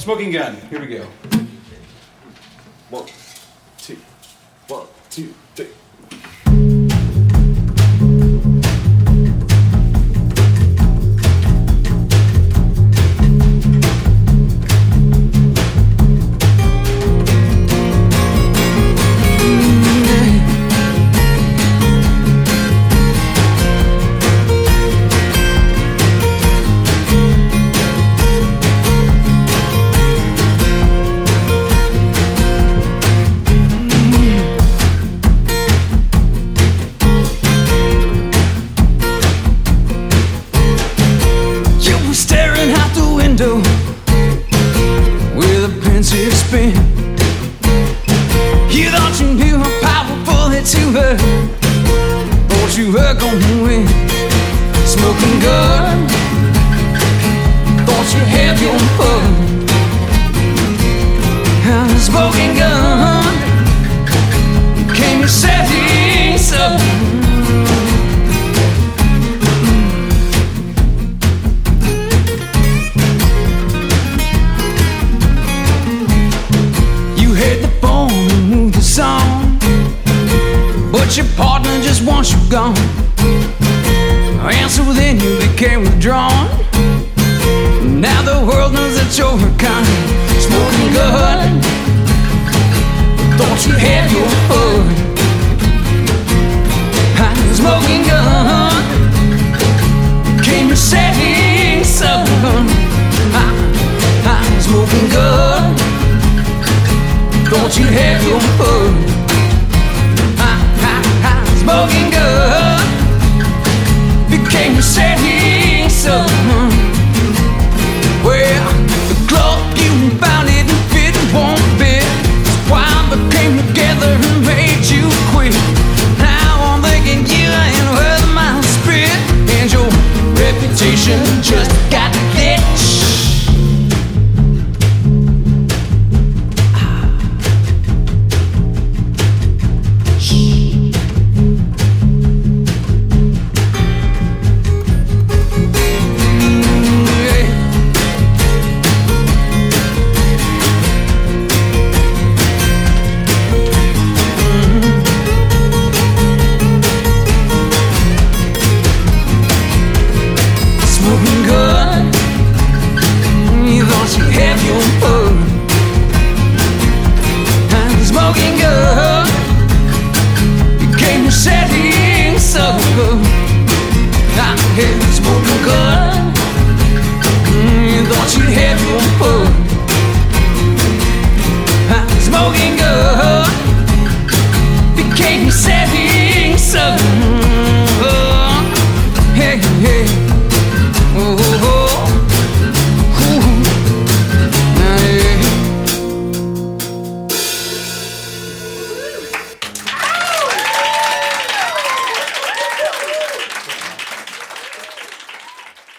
Smoking Gun. Here we go. 1, 2, 1, 2, 3. With a pensive spin, you thought you knew how powerful that you were. Thought you were gonna win. Smoking gun, thought you had your fun. Smoking gun, came to setting sun. Song, but your partner just wants you gone. And so then you became withdrawn. Now the world knows that you're a kind. Smoking gun, thought you had your fun. Smoking gun, came to setting sun. Smoking gun, thought you had your fun. Smoking gun became a setting sun. Well, the club you found it and fit one bit. Why became together and made you quit. Now I'm thinking you ain't worth my spit, and your reputation just got ditched. Smoking gun, you came to setting sun. I had a smoking gun, you thought you had your fun. Smoking gun became setting sun. Hey, hey, oh, oh, oh.